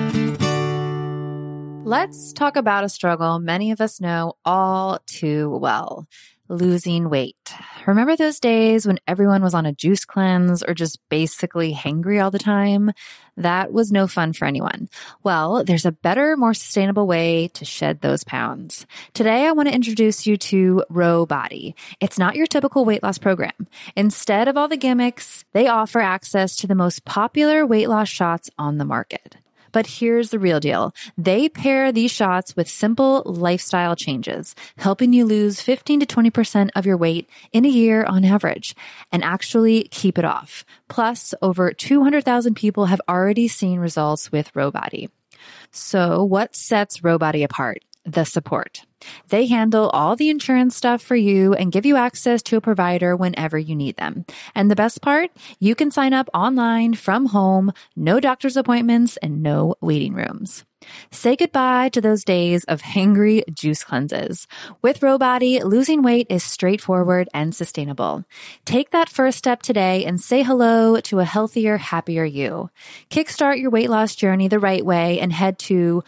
Let's talk about a struggle many of us know all too well, losing weight. Remember those days when everyone was on a juice cleanse or just basically hangry all the time? That was no fun for anyone. Well, there's a better, more sustainable way to shed those pounds. Today, I want to introduce you to Ro Body. It's not your typical weight loss program. Instead of all the gimmicks, they offer access to the most popular weight loss shots on the market. But here's the real deal. They pair these shots with simple lifestyle changes, helping you lose 15 to 20% of your weight in a year on average and actually keep it off. Plus, over 200,000 people have already seen results with Ro Body. So what sets Ro Body apart? The support. They handle all the insurance stuff for you and give you access to a provider whenever you need them. And the best part, you can sign up online from home, no doctor's appointments, and no waiting rooms. Say goodbye to those days of hangry juice cleanses. With Ro Body, losing weight is straightforward and sustainable. Take that first step today and say hello to a healthier, happier you. Kickstart your weight loss journey the right way and head to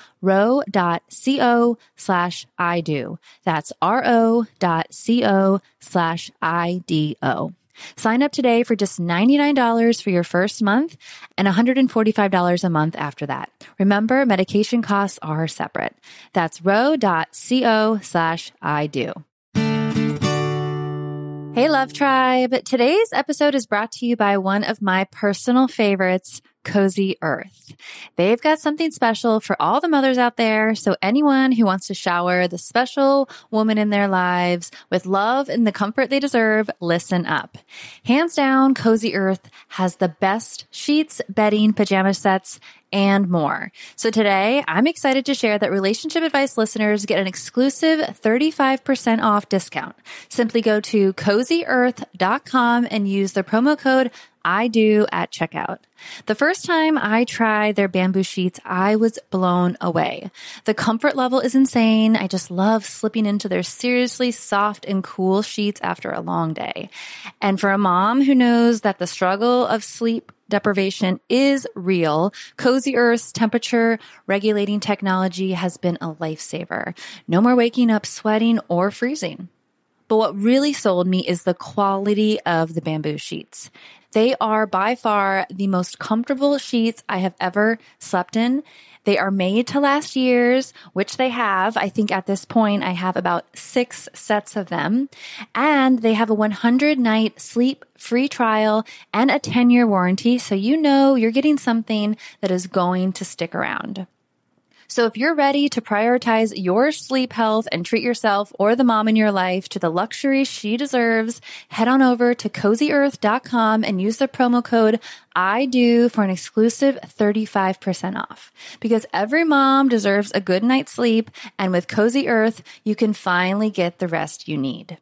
ro.co/IDO. That's ro.co/IDO. Sign up today for just $99 for your first month and $145 a month after that. Remember, medication costs are separate. That's ro.co/IDO. Hey, Love Tribe. Today's episode is brought to you by one of my personal favorites, Cozy Earth. They've got something special for all the mothers out there. So anyone who wants to shower the special woman in their lives with love and the comfort they deserve, listen up. Hands down, Cozy Earth has the best sheets, bedding, pajama sets, and more. So today, I'm excited to share that Relationship Advice listeners get an exclusive 35% off discount. Simply go to CozyEarth.com and use the promo code I do at checkout. The first time I tried their bamboo sheets, I was blown away. The comfort level is insane. I just love slipping into their seriously soft and cool sheets after a long day. And for a mom who knows that the struggle of sleep deprivation is real, Cozy Earth's temperature regulating technology has been a lifesaver. No more waking up sweating or freezing. But what really sold me is the quality of the bamboo sheets. They are by far the most comfortable sheets I have ever slept in. They are made to last years, which they have. I think at this point, I have about 6 sets of them. And they have a 100-night sleep-free trial and a 10-year warranty. So you know you're getting something that is going to stick around. So if you're ready to prioritize your sleep health and treat yourself or the mom in your life to the luxury she deserves, head on over to CozyEarth.com and use the promo code I do for an exclusive 35% off. Because every mom deserves a good night's sleep, and with Cozy Earth, you can finally get the rest you need.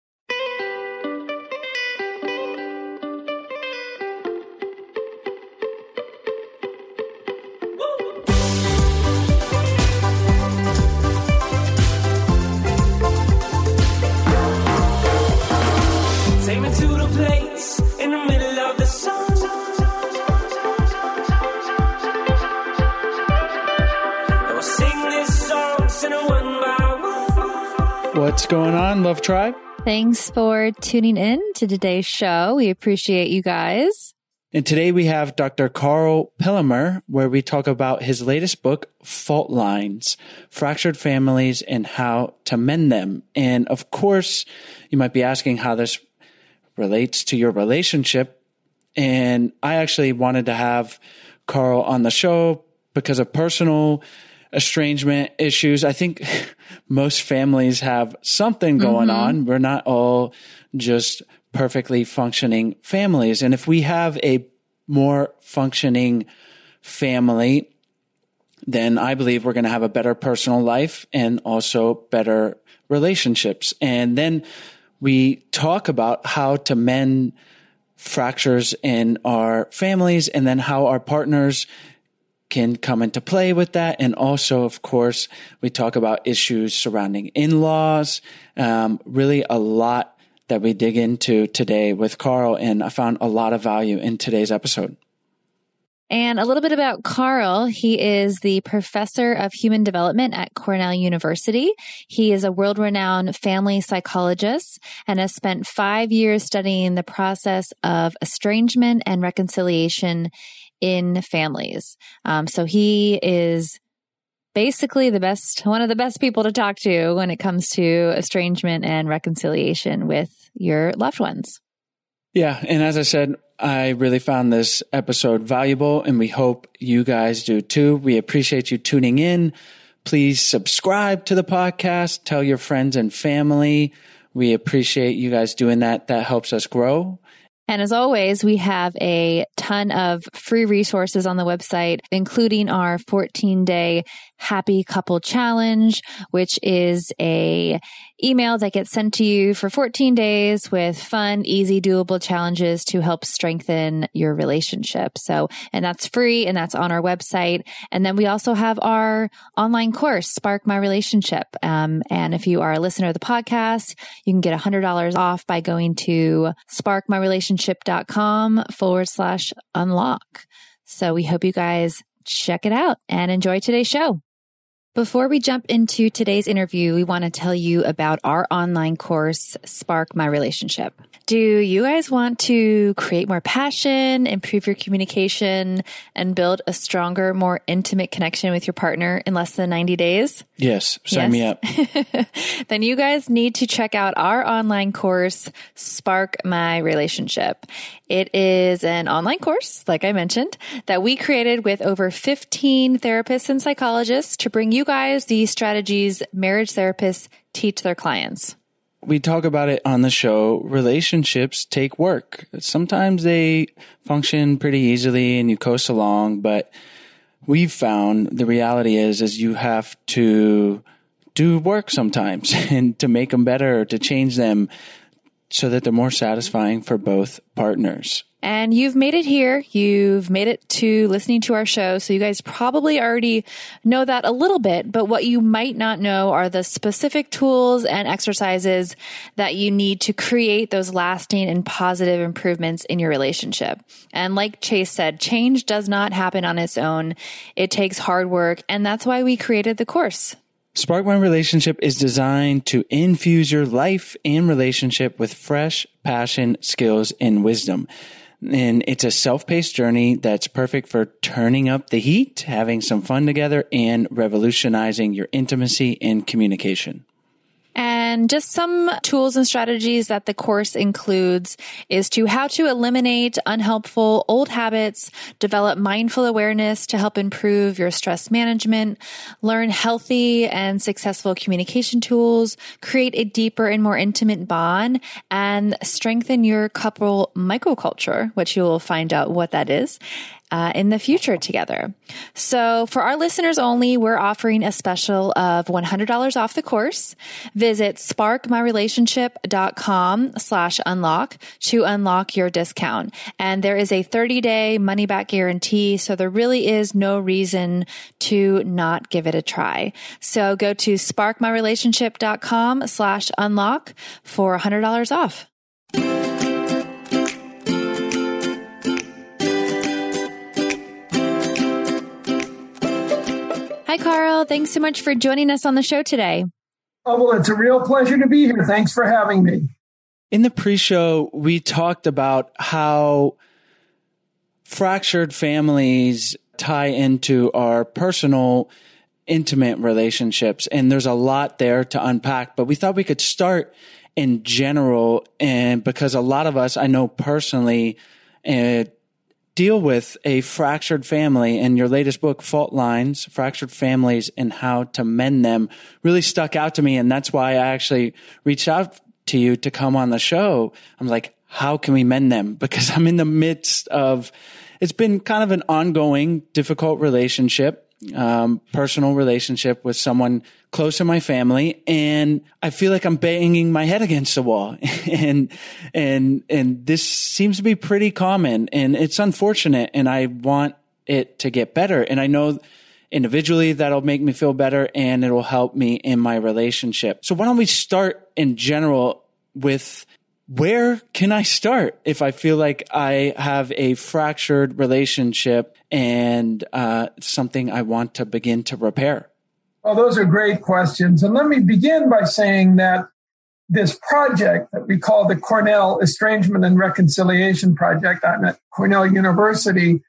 What's going on, Love Tribe? Thanks for tuning in to today's show. We appreciate you guys. And today we have Dr. Carl Pillemer, where we talk about his latest book, Fault Lines, Fractured Families and How to Mend Them. And of course, you might be asking how this relates to your relationship. And I actually wanted to have Carl on the show because of personal estrangement issues. I think most families have something going on. We're not all just perfectly functioning families. And if we have a more functioning family, then I believe we're going to have a better personal life and also better relationships. And then we talk about how to mend fractures in our families and then how our partners can come into play with that. And also, of course, we talk about issues surrounding in-laws, really a lot that we dig into today with Carl. And I found a lot of value in today's episode. And a little bit about Carl. He is the professor of human development at Cornell University. He is a world-renowned family psychologist and has spent 5 years studying the process of estrangement and reconciliation in families. So he is basically one of the best people to talk to when it comes to estrangement and reconciliation with your loved ones. Yeah. And as I said, I really found this episode valuable, and we hope you guys do too. We appreciate you tuning in. Please subscribe to the podcast. Tell your friends and family. We appreciate you guys doing that. That helps us grow. And as always, we have a ton of free resources on the website, including our 14-day Happy Couple Challenge, which is a email that gets sent to you for 14 days with fun, easy, doable challenges to help strengthen your relationship. And that's free, and that's on our website. And then we also have our online course, Spark My Relationship. And if you are a listener of the podcast, you can get $100 off by going to sparkmyrelationship.com/unlock. So we hope you guys check it out and enjoy today's show. Before we jump into today's interview, we want to tell you about our online course, Spark My Relationship. Do you guys want to create more passion, improve your communication, and build a stronger, more intimate connection with your partner in less than 90 days? Yes. Sign me up. Then you guys need to check out our online course, Spark My Relationship. It is an online course, like I mentioned, that we created with over 15 therapists and psychologists to bring you guys the strategies marriage therapists teach their clients. We talk about it on the show. Relationships take work. Sometimes they function pretty easily and you coast along, but we've found the reality is you have to do work sometimes and to make them better, to change them so that they're more satisfying for both partners. And you've made it here. You've made it to listening to our show. So you guys probably already know that a little bit, but what you might not know are the specific tools and exercises that you need to create those lasting and positive improvements in your relationship. And like Chase said, change does not happen on its own. It takes hard work. And that's why we created the course. Spark My Relationship is designed to infuse your life and relationship with fresh passion, skills, and wisdom. And it's a self-paced journey that's perfect for turning up the heat, having some fun together, and revolutionizing your intimacy and communication. And just some tools and strategies that the course includes is how to eliminate unhelpful old habits, develop mindful awareness to help improve your stress management, learn healthy and successful communication tools, create a deeper and more intimate bond, and strengthen your couple microculture, which you will find out what that is, in the future together. So for our listeners only, we're offering a special of $100 off the course. Visit sparkmyrelationship.com/unlock to unlock your discount. And there is a 30-day money-back guarantee, so there really is no reason to not give it a try. So go to sparkmyrelationship.com/unlock for $100 off. Hi, Carl. Thanks so much for joining us on the show today. Oh, well, it's a real pleasure to be here. Thanks for having me. In the pre-show, we talked about how fractured families tie into our personal, intimate relationships. And there's a lot there to unpack, but we thought we could start in general. And because a lot of us, I know personally, deal with a fractured family, and your latest book, Fault Lines, Fractured Families and How to Mend Them, really stuck out to me. And that's why I actually reached out to you to come on the show. I'm like, how can we mend them? Because I'm in the midst of, it's been kind of an ongoing, difficult relationship, personal relationship with someone close to my family. And I feel like I'm banging my head against the wall. and this seems to be pretty common, and it's unfortunate. And I want it to get better. And I know individually that'll make me feel better, and it'll help me in my relationship. So why don't we start in general with where can I start if I feel like I have a fractured relationship and something I want to begin to repair? Well, those are great questions. And let me begin by saying that this project that we call the Cornell Estrangement and Reconciliation Project, I'm at Cornell University,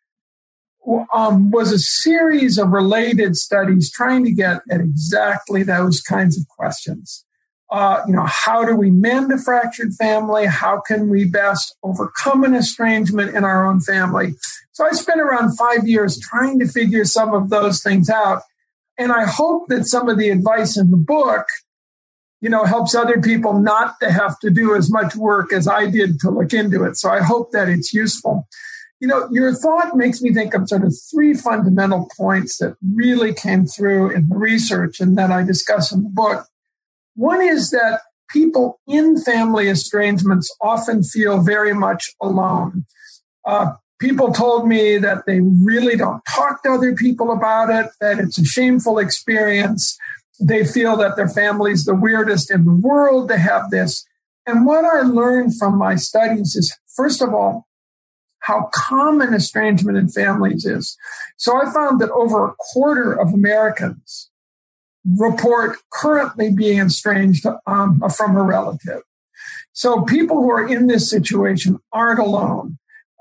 was a series of related studies trying to get at exactly those kinds of questions. How do we mend a fractured family? How can we best overcome an estrangement in our own family? So I spent around 5 years trying to figure some of those things out. And I hope that some of the advice in the book, helps other people not to have to do as much work as I did to look into it. So I hope that it's useful. Your thought makes me think of sort of three fundamental points that really came through in the research and that I discuss in the book. One is that people in family estrangements often feel very much alone. People told me that they really don't talk to other people about it, that it's a shameful experience. They feel that their family's the weirdest in the world to have this. And what I learned from my studies is, first of all, how common estrangement in families is. So I found that over a quarter of Americans report currently being estranged from a relative. So people who are in this situation aren't alone.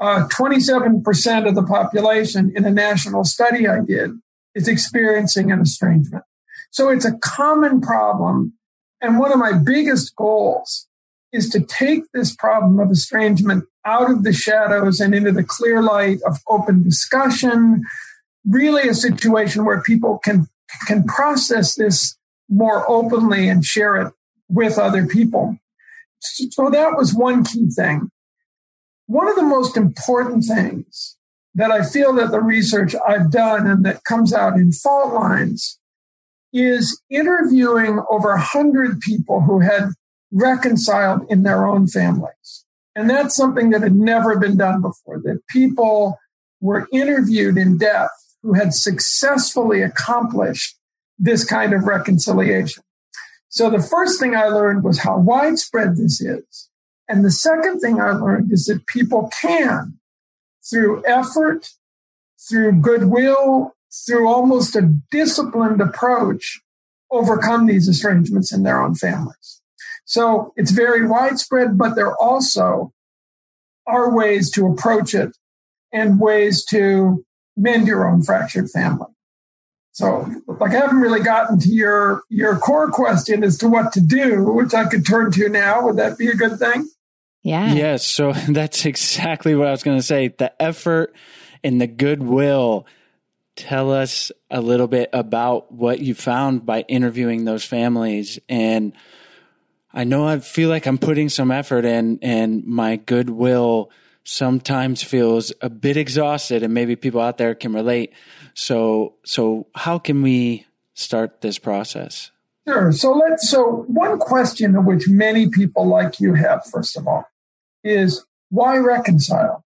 27% of the population in a national study I did is experiencing an estrangement. So it's a common problem. And one of my biggest goals is to take this problem of estrangement out of the shadows and into the clear light of open discussion, really a situation where people can process this more openly and share it with other people. So that was one key thing. One of the most important things that I feel that the research I've done and that comes out in Fault Lines is interviewing over 100 people who had reconciled in their own families. And that's something that had never been done before, that people were interviewed in depth who had successfully accomplished this kind of reconciliation. So the first thing I learned was how widespread this is. And the second thing I learned is that people can, through effort, through goodwill, through almost a disciplined approach, overcome these estrangements in their own families. So it's very widespread, but there also are ways to approach it and ways to mend your own fractured family. So, I haven't really gotten to your core question as to what to do, which I could turn to now. Would that be a good thing? Yeah. Yes. So that's exactly what I was going to say. The effort and the goodwill. Tell us a little bit about what you found by interviewing those families. And I know I feel like I'm putting some effort in, and my goodwill sometimes feels a bit exhausted, and maybe people out there can relate. So how can we start this process? Sure. So one question of which many people like you have, first of all, is why reconcile?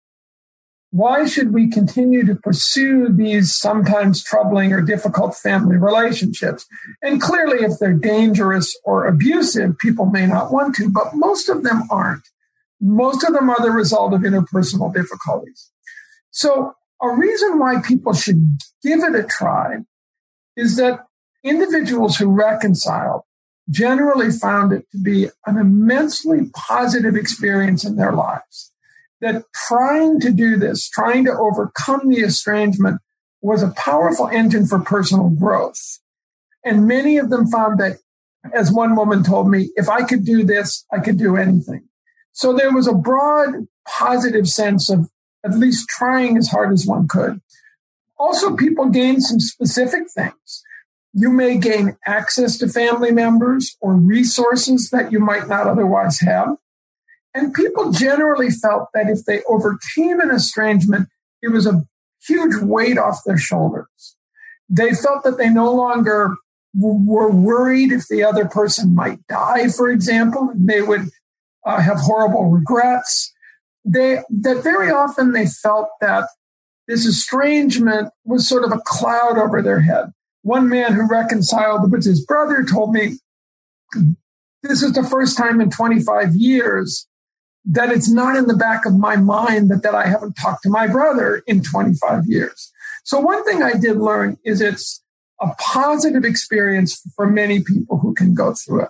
Why should we continue to pursue these sometimes troubling or difficult family relationships? And clearly, if they're dangerous or abusive, people may not want to, but most of them aren't. Most of them are the result of interpersonal difficulties. So a reason why people should give it a try is that individuals who reconciled generally found it to be an immensely positive experience in their lives. That trying to do this, trying to overcome the estrangement, was a powerful engine for personal growth. And many of them found that, as one woman told me, if I could do this, I could do anything. So there was a broad positive sense of at least trying as hard as one could. Also, people gained some specific things. You may gain access to family members or resources that you might not otherwise have. And people generally felt that if they overcame an estrangement, it was a huge weight off their shoulders. They felt that they no longer were worried if the other person might die, for example, and they would have horrible regrets. That very often they felt that this estrangement was sort of a cloud over their head. One man who reconciled with his brother told me, this is the first time in 25 years that it's not in the back of my mind that I haven't talked to my brother in 25 years. So one thing I did learn is it's a positive experience for many people who can go through it.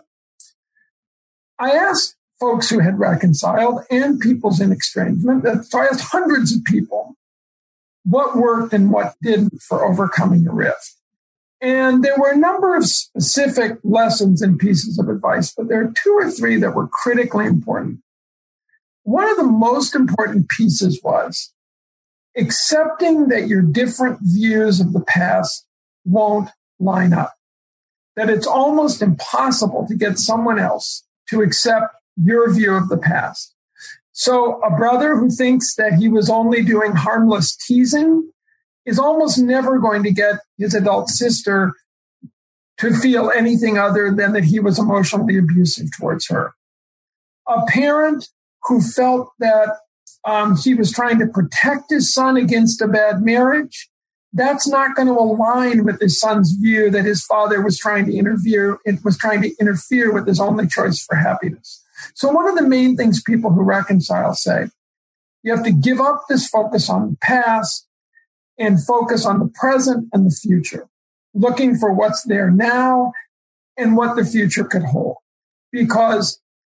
I asked folks who had reconciled and people's in estrangement, so I asked hundreds of people what worked and what didn't for overcoming a rift. And there were a number of specific lessons and pieces of advice, but there are two or three that were critically important. One of the most important pieces was accepting that your different views of the past won't line up, that it's almost impossible to get someone else to accept your view of the past. So a brother who thinks that he was only doing harmless teasing is almost never going to get his adult sister to feel anything other than that he was emotionally abusive towards her. A parent who felt that he was trying to protect his son against a bad marriage, that's not going to align with his son's view that his father was trying to interfere with his only choice for happiness. So one of the main things people who reconcile say, you have to give up this focus on the past and focus on the present and the future, looking for what's there now and what the future could hold. Because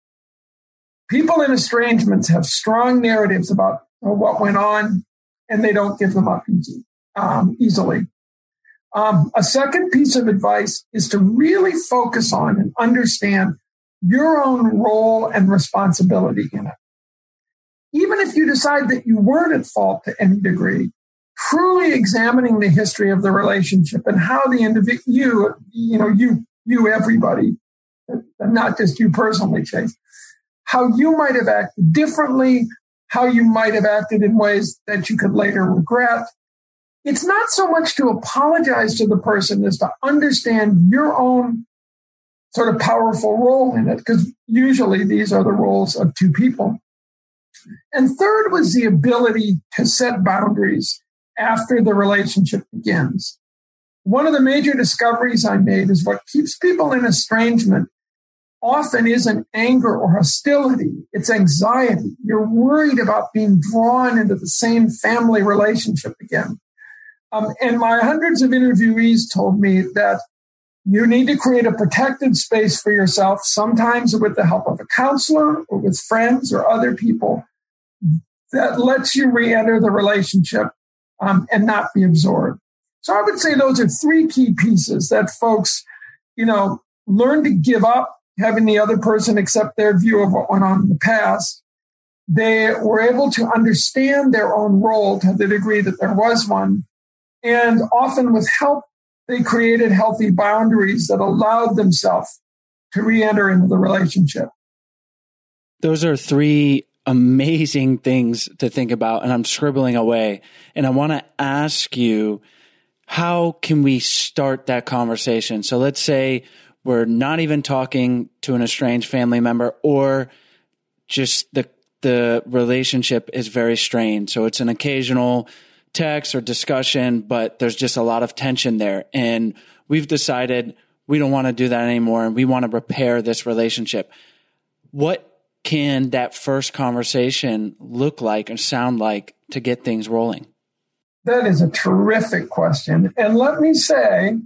people in estrangements have strong narratives about what went on, and they don't give them up easily. A second piece of advice is to really focus on and understand your own role and responsibility in it. Even if you decide that you weren't at fault to any degree, truly examining the history of the relationship and how the individual, you, everybody, not just you personally, Chase, how you might have acted differently, how you might have acted in ways that you could later regret. It's not so much to apologize to the person as to understand your own sort of powerful role in it, because usually these are the roles of two people. And third was the ability to set boundaries after the relationship begins. One of the major discoveries I made is what keeps people in estrangement often isn't anger or hostility. It's anxiety. You're worried about being drawn into the same family relationship again. And my hundreds of interviewees told me that you need to create a protected space for yourself, sometimes with the help of a counselor or with friends or other people, that lets you re-enter the relationship and not be absorbed. So I would say those are three key pieces that folks, learn to give up having the other person accept their view of what went on in the past. They were able to understand their own role to the degree that there was one. And often with help, they created healthy boundaries that allowed themselves to re-enter into the relationship. Those are three amazing things to think about, and I'm scribbling away. And I want to ask you, how can we start that conversation? So let's say we're not even talking to an estranged family member, or just the relationship is very strained. So it's an occasional text or discussion, but there's just a lot of tension there. And we've decided we don't want to do that anymore, and we want to repair this relationship. What can that first conversation look like and sound like to get things rolling? That is a terrific question. And let me say,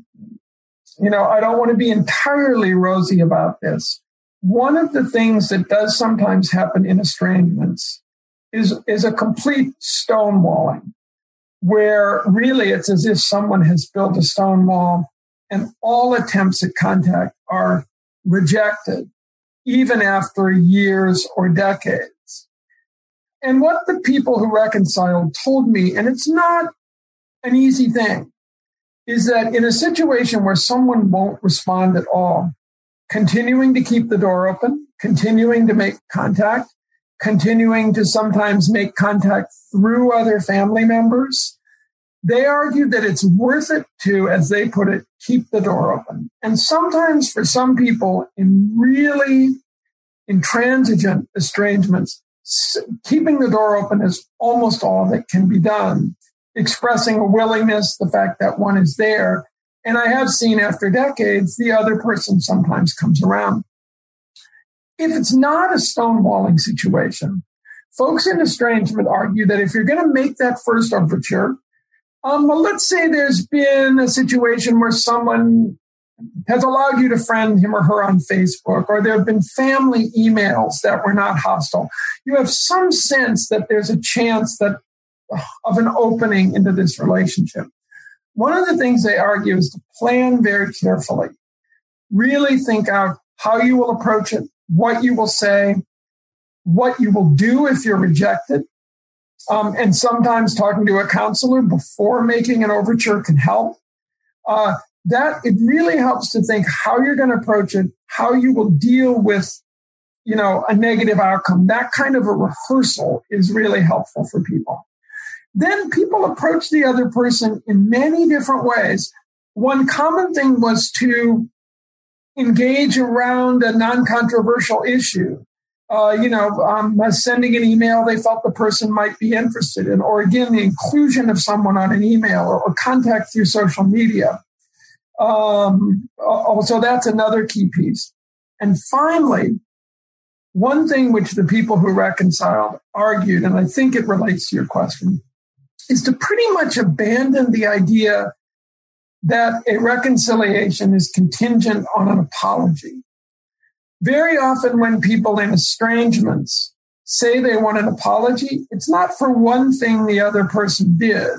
I don't want to be entirely rosy about this. One of the things that does sometimes happen in estrangements is a complete stonewalling, where really it's as if someone has built a stone wall and all attempts at contact are rejected, even after years or decades. And what the people who reconciled told me, and it's not an easy thing, is that in a situation where someone won't respond at all, continuing to keep the door open, continuing to make contact, continuing to sometimes make contact through other family members, they argued that it's worth it to, as they put it, keep the door open. And sometimes for some people in really intransigent estrangements, keeping the door open is almost all that can be done, expressing a willingness, the fact that one is there. And I have seen after decades, the other person sometimes comes around. If it's not a stonewalling situation, folks in estrangement argue that if you're going to make that first overture, well, let's say there's been a situation where someone has allowed you to friend him or her on Facebook, or there have been family emails that were not hostile. You have some sense that there's a chance that of an opening into this relationship. One of the things they argue is to plan very carefully. Really think out how you will approach it, what you will say, what you will do if you're rejected. And sometimes talking to a counselor before making an overture can help. That it really helps to think how you're going to approach it, how you will deal with, a negative outcome. That kind of a rehearsal is really helpful for people. Then people approach the other person in many different ways. One common thing was to engage around a non-controversial issue. Sending an email they felt the person might be interested in, or again, the inclusion of someone on an email or contact through social media. So that's another key piece. And finally, one thing which the people who reconciled argued, and I think it relates to your question, is to pretty much abandon the idea that a reconciliation is contingent on an apology. Very often when people in estrangements say they want an apology, it's not for one thing the other person did.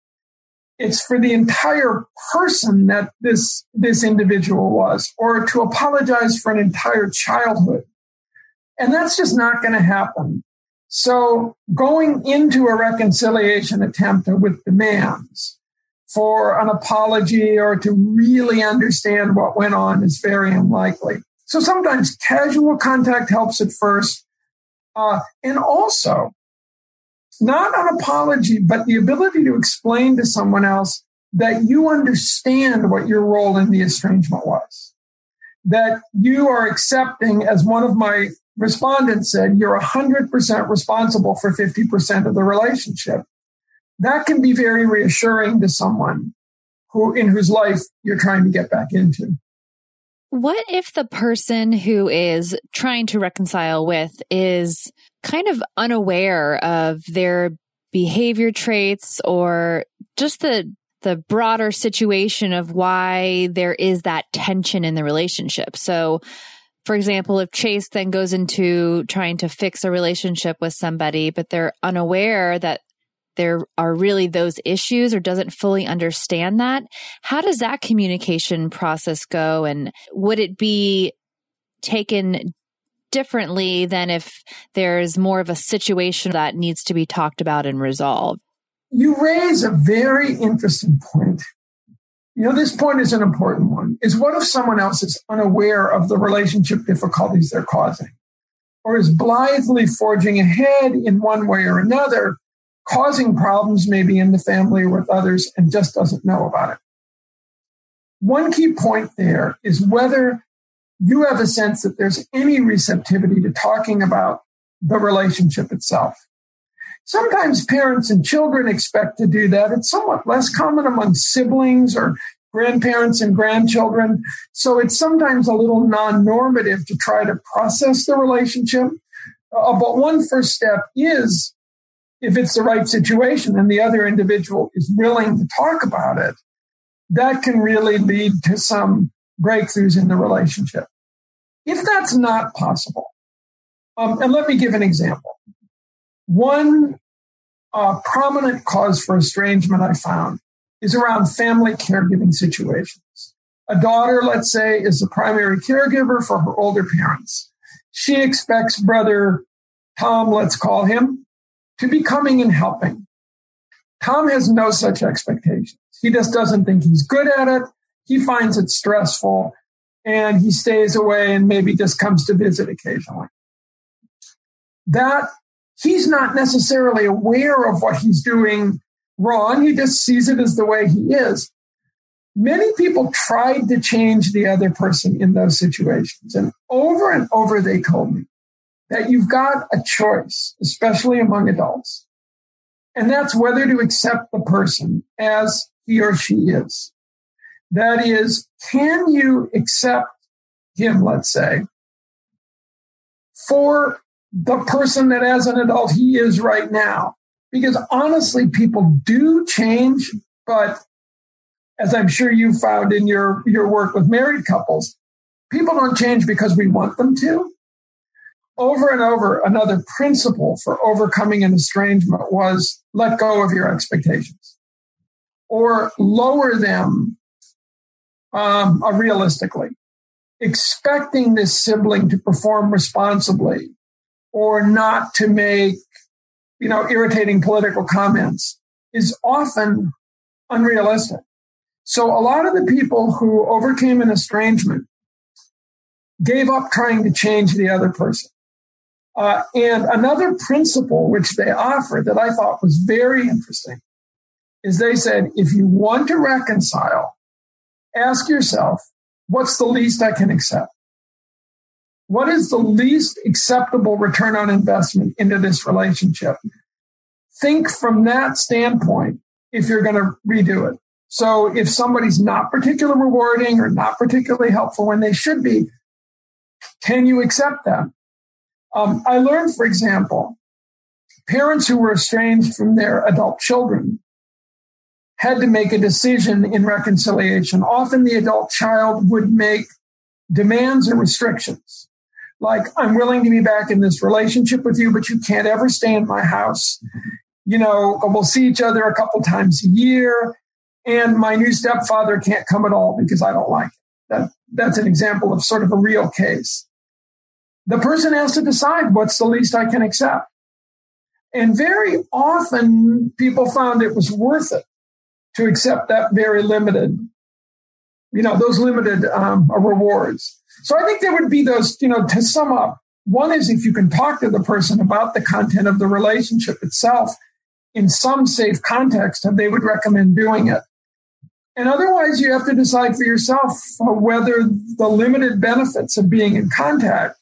It's for the entire person that this individual was, or to apologize for an entire childhood. And that's just not going to happen. So going into a reconciliation attempt with demands for an apology or to really understand what went on is very unlikely. So sometimes casual contact helps at first. And also, not an apology, but the ability to explain to someone else that you understand what your role in the estrangement was. That you are accepting, as one of my respondents said, you're 100% responsible for 50% of the relationship. That can be very reassuring to someone in whose life you're trying to get back into. What if the person who is trying to reconcile with is kind of unaware of their behavior traits or just the broader situation of why there is that tension in the relationship? So, for example, if Chase then goes into trying to fix a relationship with somebody, but they're unaware that there are really those issues or doesn't fully understand that, how does that communication process go? And would it be taken differently than if there's more of a situation that needs to be talked about and resolved? You raise a very interesting point. This point is an important one, is what if someone else is unaware of the relationship difficulties they're causing, or is blithely forging ahead in one way or another, causing problems maybe in the family or with others and just doesn't know about it? One key point there is whether you have a sense that there's any receptivity to talking about the relationship itself. Sometimes parents and children expect to do that. It's somewhat less common among siblings or grandparents and grandchildren. So it's sometimes a little non-normative to try to process the relationship. But one first step is, if it's the right situation and the other individual is willing to talk about it, that can really lead to some breakthroughs in the relationship. If that's not possible, and let me give an example. One prominent cause for estrangement I found is around family caregiving situations. A daughter, let's say, is the primary caregiver for her older parents. She expects brother Tom, let's call him, to be coming and helping. Tom has no such expectations. He just doesn't think he's good at it. He finds it stressful, and he stays away and maybe just comes to visit occasionally. That he's not necessarily aware of what he's doing wrong. He just sees it as the way he is. Many people tried to change the other person in those situations. And over they told me that you've got a choice, especially among adults. And that's whether to accept the person as he or she is. That is, can you accept him, let's say, for the person that as an adult he is right now. Because honestly, people do change, but as I'm sure you found in your work with married couples, people don't change because we want them to. Over and over, another principle for overcoming an estrangement was let go of your expectations or lower them realistically. Expecting this sibling to perform responsibly or not to make, irritating political comments is often unrealistic. So a lot of the people who overcame an estrangement gave up trying to change the other person. And another principle which they offered that I thought was very interesting is they said, if you want to reconcile, ask yourself, what's the least I can accept? What is the least acceptable return on investment into this relationship? Think from that standpoint if you're going to redo it. So if somebody's not particularly rewarding or not particularly helpful when they should be, can you accept that? I learned, for example, parents who were estranged from their adult children had to make a decision in reconciliation. Often the adult child would make demands and restrictions. Like, I'm willing to be back in this relationship with you, but you can't ever stay in my house. We'll see each other a couple times a year. And my new stepfather can't come at all because I don't like it. That's an example of sort of a real case. The person has to decide what's the least I can accept. And very often people found it was worth it to accept that very limited, those limited rewards. So I think there would be those, to sum up. One is if you can talk to the person about the content of the relationship itself in some safe context, and they would recommend doing it. And otherwise, you have to decide for yourself whether the limited benefits of being in contact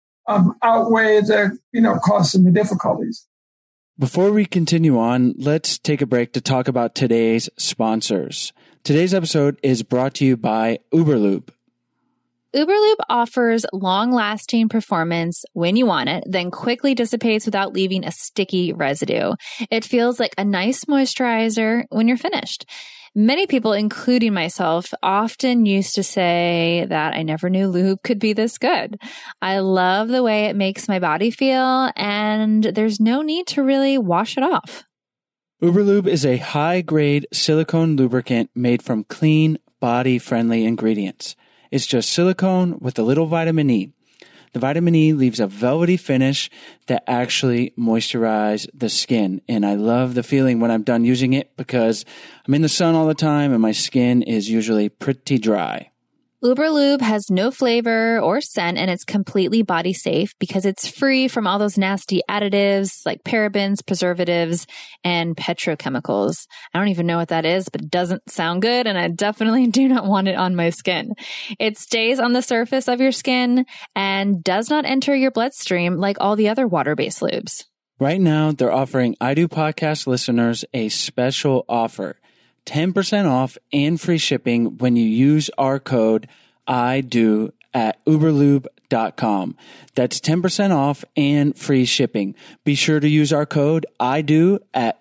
outweigh the, costs and the difficulties. Before we continue on, let's take a break to talk about today's sponsors. Today's episode is brought to you by Uberlube. Uberlube offers long-lasting performance when you want it, then quickly dissipates without leaving a sticky residue. It feels like a nice moisturizer when you're finished. Many people, including myself, often used to say that I never knew lube could be this good. I love the way it makes my body feel, and there's no need to really wash it off. Uberlube is a high-grade silicone lubricant made from clean, body-friendly ingredients. It's just silicone with a little vitamin E. The vitamin E leaves a velvety finish that actually moisturizes the skin. And I love the feeling when I'm done using it because I'm in the sun all the time and my skin is usually pretty dry. Uberlube has no flavor or scent, and it's completely body safe because it's free from all those nasty additives like parabens, preservatives, and petrochemicals. I don't even know what that is, but it doesn't sound good, and I definitely do not want it on my skin. It stays on the surface of your skin and does not enter your bloodstream like all the other water-based lubes. Right now, they're offering I Do Podcast listeners a special offer. 10% off and free shipping when you use our code IDO at uberlube.com. That's 10% off and free shipping. Be sure to use our code IDO at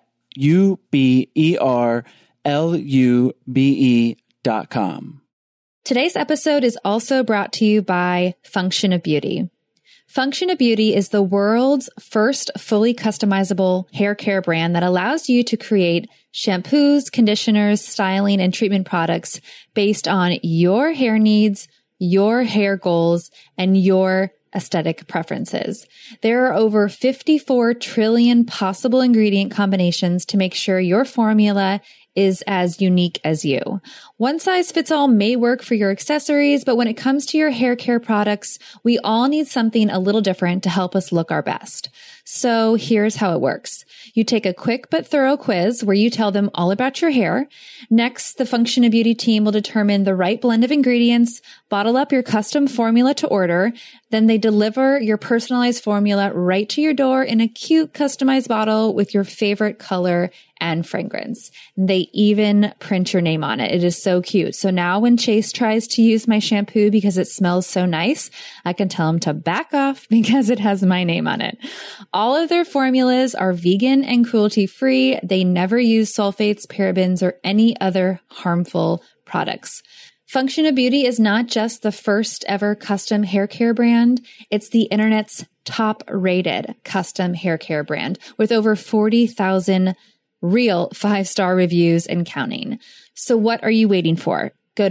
uberlube.com. Today's episode is also brought to you by Function of Beauty. Function of Beauty is the world's first fully customizable hair care brand that allows you to create shampoos, conditioners, styling, and treatment products based on your hair needs, your hair goals, and your aesthetic preferences. There are over 54 trillion possible ingredient combinations to make sure your formula is as unique as you. One size fits all may work for your accessories, but when it comes to your hair care products, we all need something a little different to help us look our best. So here's how it works. You take a quick but thorough quiz where you tell them all about your hair. Next, the Function of Beauty team will determine the right blend of ingredients, bottle up your custom formula to order. Then they deliver your personalized formula right to your door in a cute customized bottle with your favorite color and fragrance. They even print your name on it. It is so cute. So now when Chase tries to use my shampoo because it smells so nice, I can tell him to back off because it has my name on it. All of their formulas are vegan and cruelty-free. They never use sulfates, parabens, or any other harmful products. Function of Beauty is not just the first ever custom hair care brand. It's the internet's top rated custom hair care brand with over 40,000 real 5-star reviews and counting. So what are you waiting for? Go to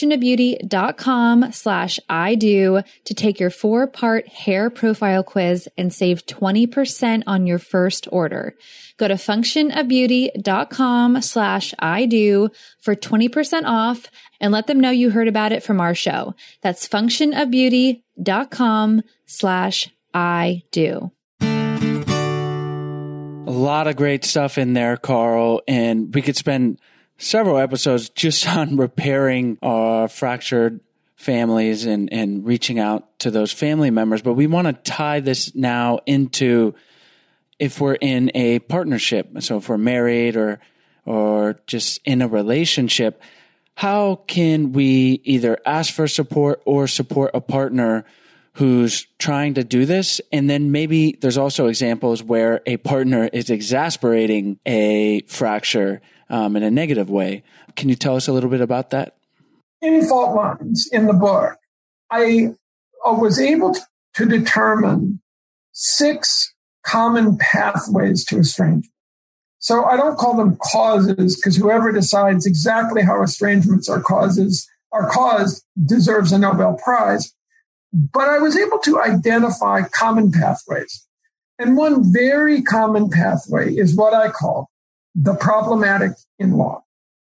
functionofbeauty.com/IDO to take your 4-part hair profile quiz and save 20% on your first order. Go to functionofbeauty.com/IDO for 20% off and let them know you heard about it from our show. That's functionofbeauty.com/IDO. A lot of great stuff in there, Carl, and we could spend several episodes just on repairing our fractured families and reaching out to those family members. But we want to tie this now into if we're in a partnership. So if we're married or just in a relationship, how can we either ask for support or support a partner who's trying to do this? And then maybe there's also examples where a partner is exasperating a fracture in a negative way. Can you tell us a little bit about that? In Fault Lines, in the book, I was able to determine 6 common pathways to estrangement. So I don't call them causes, because whoever decides exactly how estrangements are caused deserves a Nobel Prize. But I was able to identify common pathways. And one very common pathway is what I call the problematic in-law.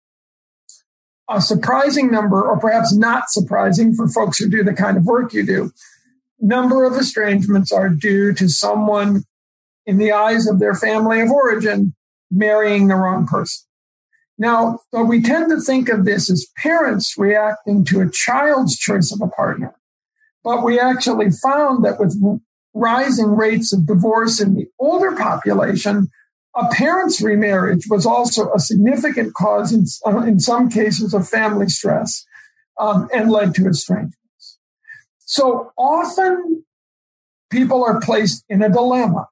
A surprising number, or perhaps not surprising for folks who do the kind of work you do, number of estrangements are due to someone, in the eyes of their family of origin, marrying the wrong person. Now, we tend to think of this as parents reacting to a child's choice of a partner. But we actually found that with rising rates of divorce in the older population, a parent's remarriage was also a significant cause in some cases of family stress and led to estrangements. So often people are placed in a dilemma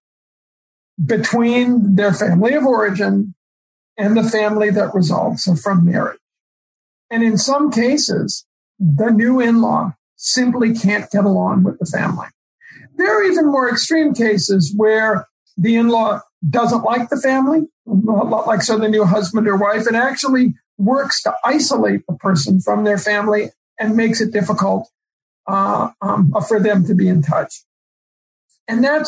between their family of origin and the family that results from marriage. And in some cases, the new in-law simply can't get along with the family. There are even more extreme cases where the in-law doesn't like the family, like so the new husband or wife, and actually works to isolate the person from their family and makes it difficult for them to be in touch. And that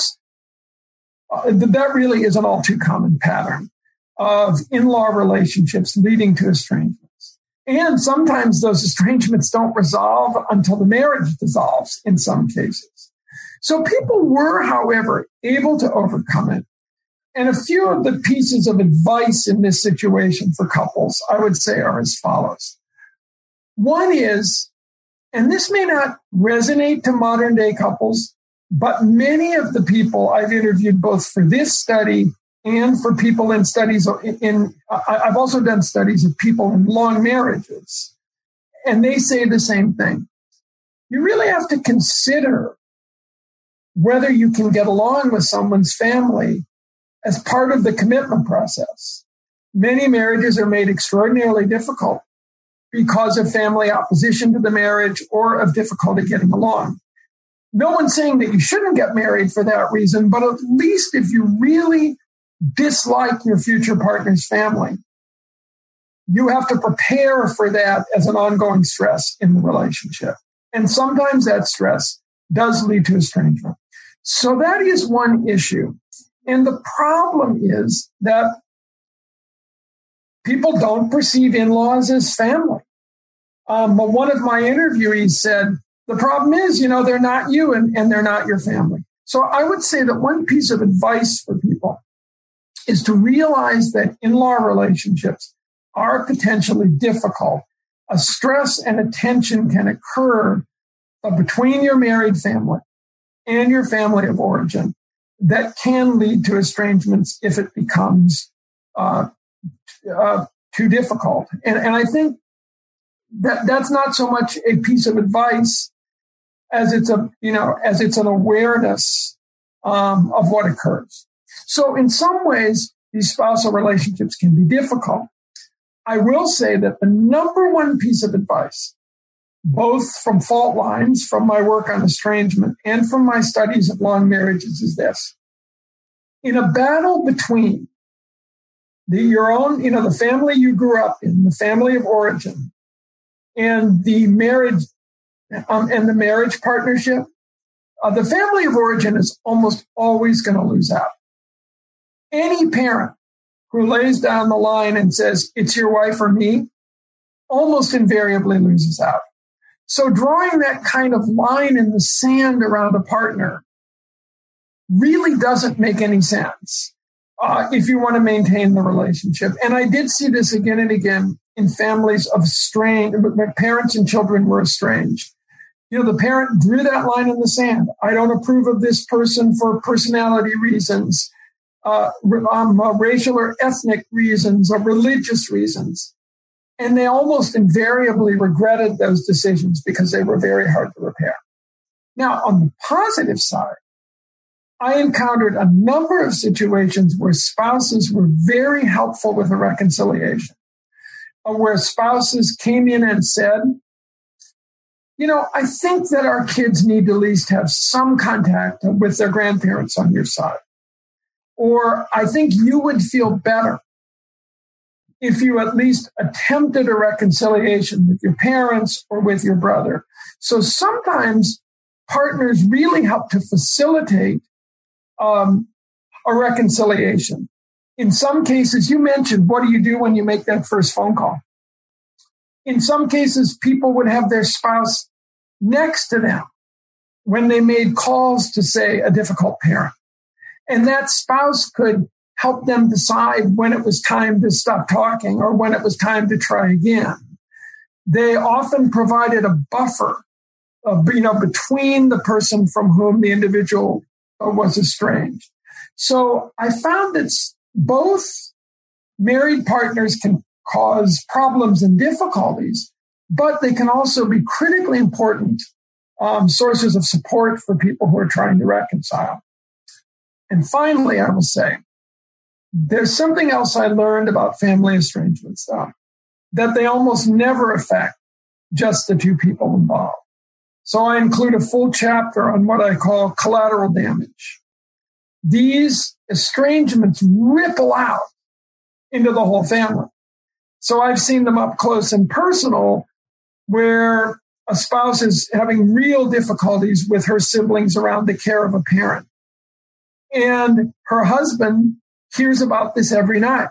really is an all too common pattern of in-law relationships leading to estrangements. And sometimes those estrangements don't resolve until the marriage dissolves in some cases. So people were, however, able to overcome it. And a few of the pieces of advice in this situation for couples, I would say, are as follows. One is, and this may not resonate to modern day couples, but many of the people I've interviewed both for this study and for people in studies I've also done studies of people in long marriages, and they say the same thing. You really have to consider whether you can get along with someone's family as part of the commitment process. Many marriages are made extraordinarily difficult because of family opposition to the marriage or of difficulty getting along. No one's saying that you shouldn't get married for that reason, but at least if you really dislike your future partner's family, you have to prepare for that as an ongoing stress in the relationship. And sometimes that stress does lead to estrangement. So that is one issue. And the problem is that people don't perceive in-laws as family. But one of my interviewees said, the problem is, they're not you and they're not your family. So I would say that one piece of advice for people is to realize that in-law relationships are potentially difficult. A stress and a tension can occur between your married family and your family of origin that can lead to estrangements if it becomes too difficult. And I think that's not so much a piece of advice as it's an awareness of what occurs. So in some ways, these spousal relationships can be difficult. I will say that the number one piece of advice, both from Fault Lines, from my work on estrangement, and from my studies of long marriages, is this. In a battle between the family you grew up in, the family of origin, and the marriage partnership, the family of origin is almost always going to lose out. Any parent who lays down the line and says, it's your wife or me, almost invariably loses out. So drawing that kind of line in the sand around a partner really doesn't make any sense if you want to maintain the relationship. And I did see this again and again in families of where parents and children were estranged. The parent drew that line in the sand. I don't approve of this person for personality reasons, racial or ethnic reasons, or religious reasons. And they almost invariably regretted those decisions because they were very hard to repair. Now, on the positive side, I encountered a number of situations where spouses were very helpful with a reconciliation, where spouses came in and said, I think that our kids need to at least have some contact with their grandparents on your side. Or I think you would feel better if you at least attempted a reconciliation with your parents or with your brother. So sometimes partners really help to facilitate a reconciliation. In some cases, you mentioned, what do you do when you make that first phone call? In some cases, people would have their spouse next to them when they made calls to, say, a difficult parent. And that spouse could help them decide when it was time to stop talking or when it was time to try again. They often provided a buffer, between the person from whom the individual was estranged. So I found that both married partners can cause problems and difficulties, but they can also be critically important sources of support for people who are trying to reconcile. And finally, I will say, there's something else I learned about family estrangements, that they almost never affect just the two people involved. So I include a full chapter on what I call collateral damage. These estrangements ripple out into the whole family. So I've seen them up close and personal, where a spouse is having real difficulties with her siblings around the care of a parent. And her husband hears about this every night.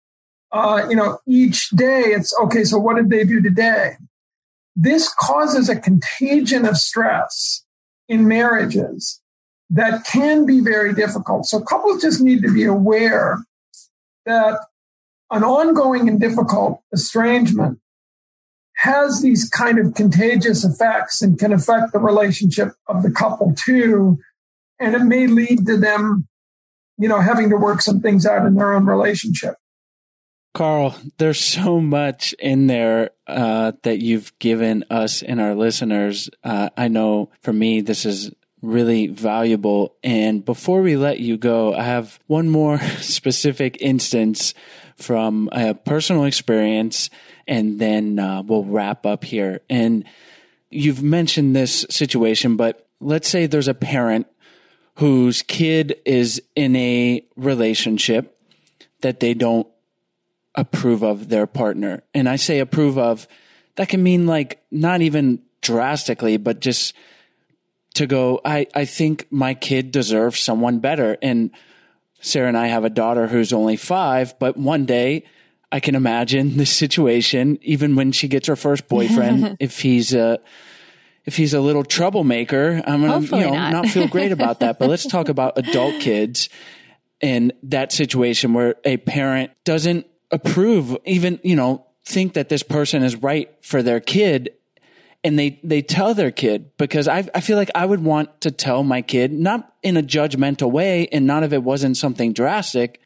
Each day it's, okay, so what did they do today? This causes a contagion of stress in marriages that can be very difficult. So couples just need to be aware that an ongoing and difficult estrangement has these kind of contagious effects and can affect the relationship of the couple too. And it may lead to them, having to work some things out in their own relationship. Carl, there's so much in there that you've given us and our listeners. I know for me, this is really valuable. And before we let you go, I have one more specific instance from a personal experience, and then we'll wrap up here. And you've mentioned this situation, but let's say there's a parent whose kid is in a relationship that they don't approve of their partner. And I say approve of, that can mean like not even drastically, but just to go, I think my kid deserves someone better. And Sarah and I have a daughter who's only 5, but one day I can imagine this situation, even when she gets her first boyfriend, if he's a little troublemaker, I'm going to not feel great about that. But let's talk about adult kids and that situation where a parent doesn't approve, even, think that this person is right for their kid. And they tell their kid, because I feel like I would want to tell my kid, not in a judgmental way and not if it wasn't something drastic,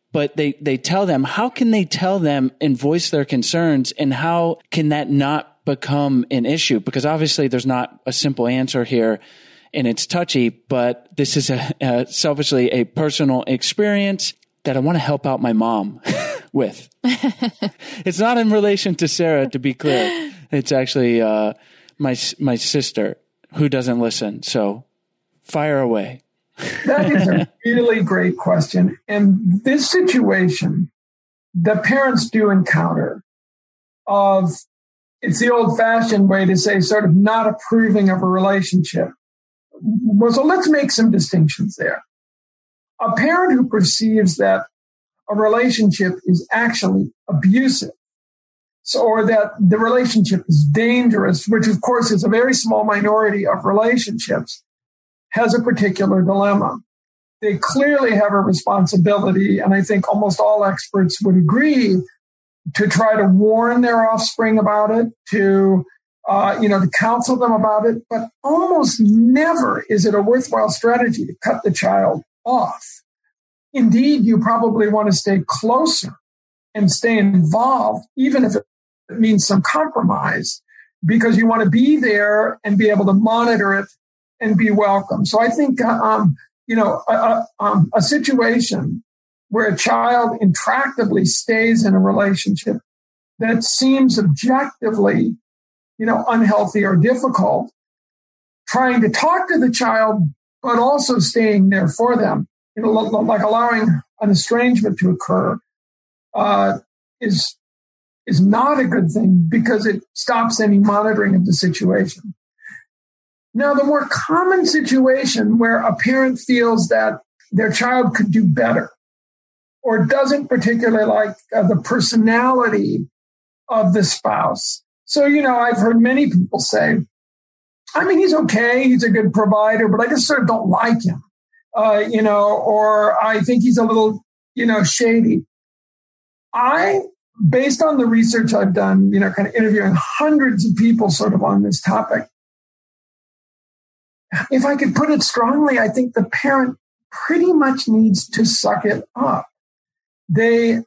but they tell them. How can they tell them and voice their concerns? And how can that not become an issue? Because obviously there's not a simple answer here and it's touchy, but this is selfishly a personal experience that I want to help out my mom with. It's not in relation to Sarah, to be clear. It's actually my sister who doesn't listen. So fire away. That is a really great question. And this situation, the parents do encounter of, it's the old-fashioned way to say sort of not approving of a relationship. Well, so let's make some distinctions there. A parent who perceives that a relationship is actually abusive, or that the relationship is dangerous, which of course is a very small minority of relationships, has a particular dilemma. They clearly have a responsibility, and I think almost all experts would agree, to try to warn their offspring about it, to counsel them about it. But almost never is it a worthwhile strategy to cut the child off. Indeed, you probably want to stay closer and stay involved, even if it means some compromise, because you want to be there and be able to monitor it and be welcome. So I think, a situation where a child intractably stays in a relationship that seems objectively, unhealthy or difficult, trying to talk to the child, but also staying there for them, like allowing an estrangement to occur, is not a good thing because it stops any monitoring of the situation. Now, the more common situation where a parent feels that their child could do better or doesn't particularly like the personality of the spouse. So, I've heard many people say, he's okay, he's a good provider, but I just sort of don't like him, or I think he's a little, shady. Based on the research I've done, kind of interviewing hundreds of people sort of on this topic, if I could put it strongly, I think the parent pretty much needs to suck it up. I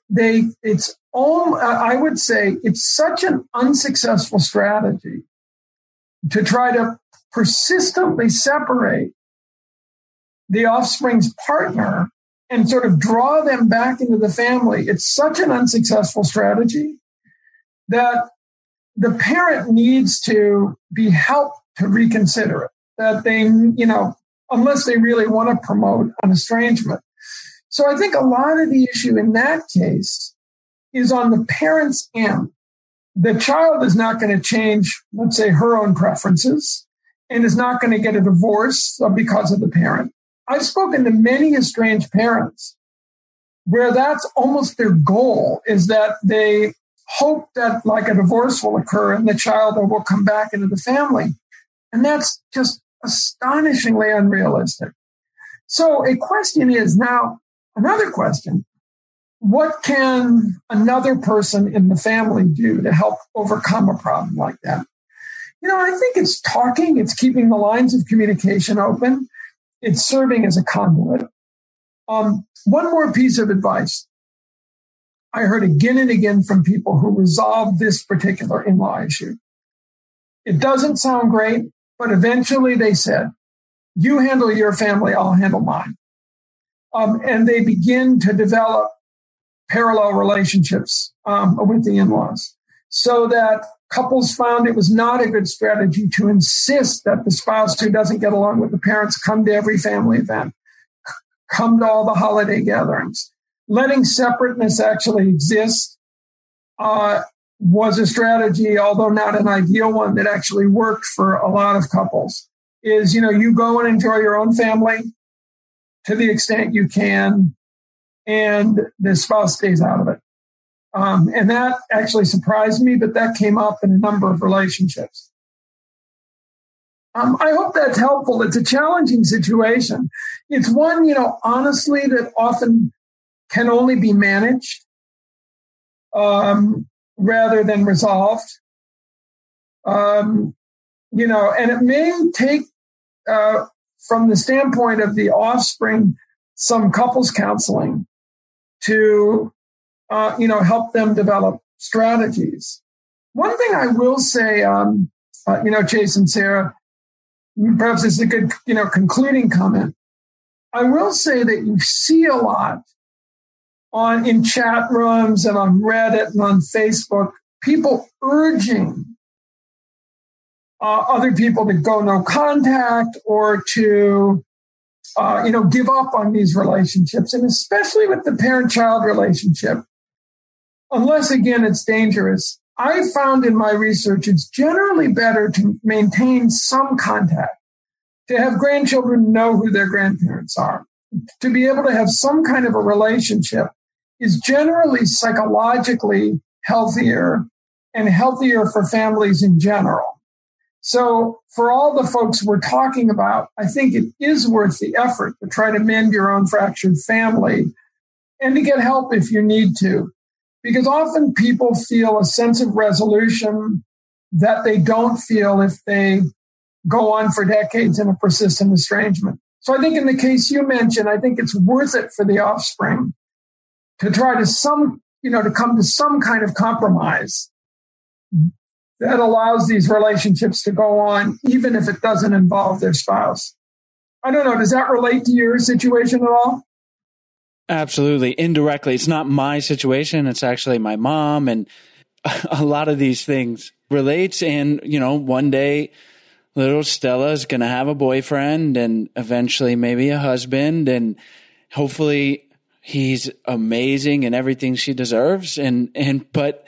would say it's such an unsuccessful strategy to try to persistently separate the offspring's partner and sort of draw them back into the family. It's such an unsuccessful strategy that the parent needs to be helped to reconsider it. That they, unless they really want to promote an estrangement. So I think a lot of the issue in that case is on the parent's end. The child is not going to change, let's say, her own preferences and is not going to get a divorce because of the parent. I've spoken to many estranged parents where that's almost their goal, is that they hope that like a divorce will occur and the child will come back into the family. And that's just astonishingly unrealistic. So a question is now, another question, what can another person in the family do to help overcome a problem like that? I think it's talking, it's keeping the lines of communication open, it's serving as a conduit. One more piece of advice. I heard again and again from people who resolved this particular in-law issue. It doesn't sound great, but eventually they said, you handle your family, I'll handle mine. And they begin to develop parallel relationships with the in-laws, so that couples found it was not a good strategy to insist that the spouse who doesn't get along with the parents come to every family event, come to all the holiday gatherings. Letting separateness actually exist was a strategy, although not an ideal one, that actually worked for a lot of couples. Is, you go and enjoy your own family to the extent you can, and the spouse stays out of it. And that actually surprised me, but that came up in a number of relationships. I hope that's helpful. It's a challenging situation. It's one, honestly, that often can only be managed rather than resolved. And it may take, from the standpoint of the offspring, some couples counseling to, help them develop strategies. One thing I will say, Chase and Sarah, perhaps this is a good, concluding comment. I will say that you see a lot in chat rooms and on Reddit and on Facebook, people urging other people to go no contact or to, give up on these relationships, and especially with the parent-child relationship, unless, again, it's dangerous. I found in my research it's generally better to maintain some contact, to have grandchildren know who their grandparents are, to be able to have some kind of a relationship is generally psychologically healthier and healthier for families in general. So for all the folks we're talking about, I think it is worth the effort to try to mend your own fractured family and to get help if you need to. Because often people feel a sense of resolution that they don't feel if they go on for decades in a persistent estrangement. So I think in the case you mentioned, I think it's worth it for the offspring to try to to come to some kind of compromise that allows these relationships to go on, even if it doesn't involve their spouse. I don't know. Does that relate to your situation at all? Absolutely. Indirectly. It's not my situation. It's actually my mom, and a lot of these things relates. And, one day little Stella's going to have a boyfriend and eventually maybe a husband, and hopefully he's amazing and everything she deserves. But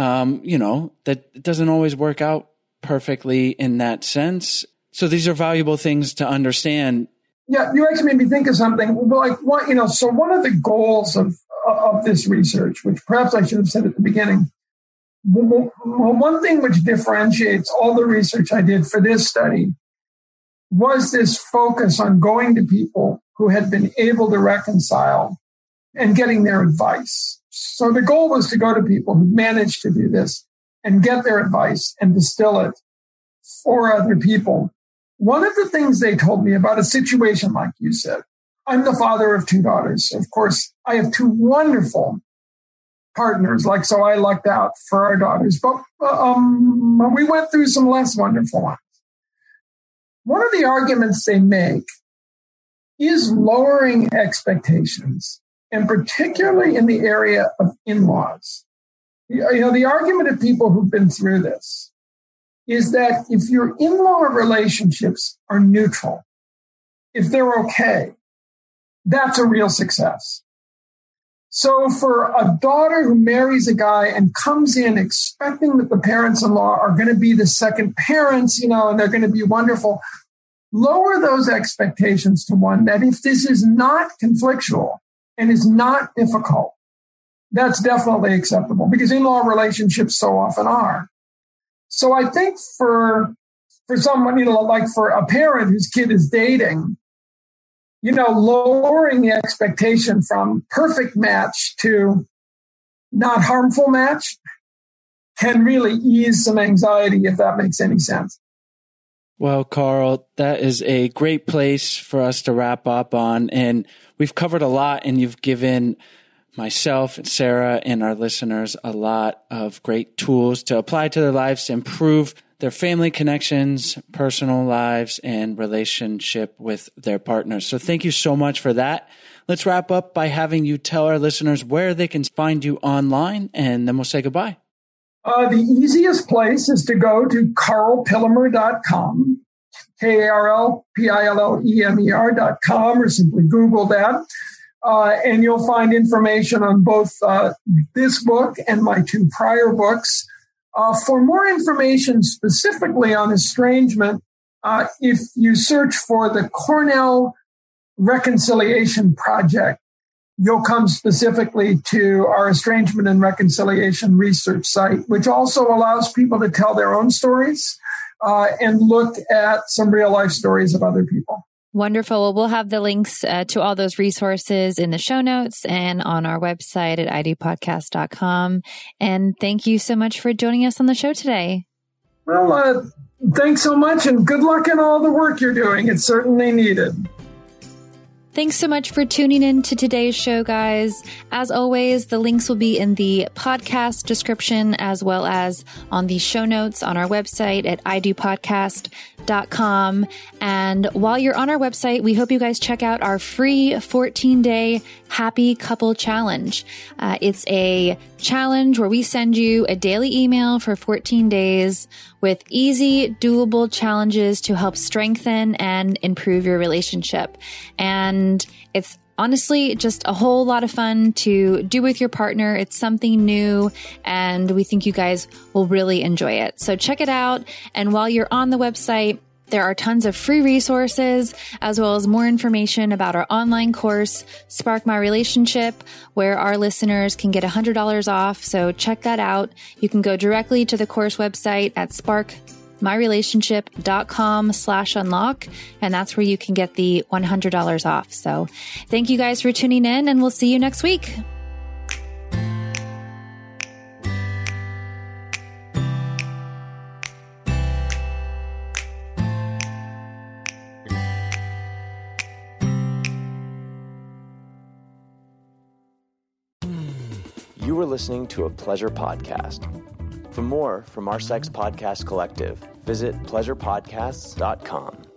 that doesn't always work out perfectly in that sense. So these are valuable things to understand. Yeah, you actually made me think of something. So one of the goals of this research, which perhaps I should have said at the beginning, one thing which differentiates all the research I did for this study was this focus on going to people who had been able to reconcile and getting their advice. So the goal was to go to people who managed to do this and get their advice and distill it for other people. One of the things they told me about a situation like you said, I'm the father of 2 daughters. Of course, I have 2 wonderful partners, so I lucked out for our daughters, but we went through some less wonderful ones. One of the arguments they make is lowering expectations, and particularly in the area of in-laws. The argument of people who've been through this is that if your in-law relationships are neutral, if they're okay, that's a real success. So for a daughter who marries a guy and comes in expecting that the parents-in-law are going to be the second parents, and they're going to be wonderful, lower those expectations to one that if this is not conflictual and is not difficult, that's definitely acceptable, because in-law relationships so often are. So I think for someone, for a parent whose kid is dating, lowering the expectation from perfect match to not harmful match can really ease some anxiety, if that makes any sense. Well, Carl, that is a great place for us to wrap up on. And we've covered a lot, and you've given myself and Sarah and our listeners a lot of great tools to apply to their lives to improve their family connections, personal lives, and relationship with their partners. So thank you so much for that. Let's wrap up by having you tell our listeners where they can find you online, and then we'll say goodbye. The easiest place is to go to carlpillemer.com, KarlPillemer.com, or simply Google that. And you'll find information on both this book and my 2 prior books. For more information specifically on estrangement, if you search for the Cornell Reconciliation Project, you'll come specifically to our estrangement and reconciliation research site, which also allows people to tell their own stories and look at some real life stories of other people. Wonderful. Well, we'll have the links to all those resources in the show notes and on our website at idpodcast.com. And thank you so much for joining us on the show today. Well, thanks so much, and good luck in all the work you're doing. It's certainly needed. Thanks so much for tuning in to today's show, guys. As always, the links will be in the podcast description as well as on the show notes on our website at idopodcast.com. And while you're on our website, we hope you guys check out our free 14-day Happy Couple Challenge. It's a challenge where we send you a daily email for 14 days with easy, doable challenges to help strengthen and improve your relationship. And it's honestly just a whole lot of fun to do with your partner. It's something new, and we think you guys will really enjoy it. So check it out. And while you're on the website, there are tons of free resources as well as more information about our online course, Spark My Relationship, where our listeners can get $100 off. So check that out. You can go directly to the course website at sparkmyrelationship.com/unlock. And that's where you can get the $100 off. So thank you guys for tuning in, and we'll see you next week. You were listening to a Pleasure Podcast. For more from our Sex Podcast Collective, visit pleasurepodcasts.com.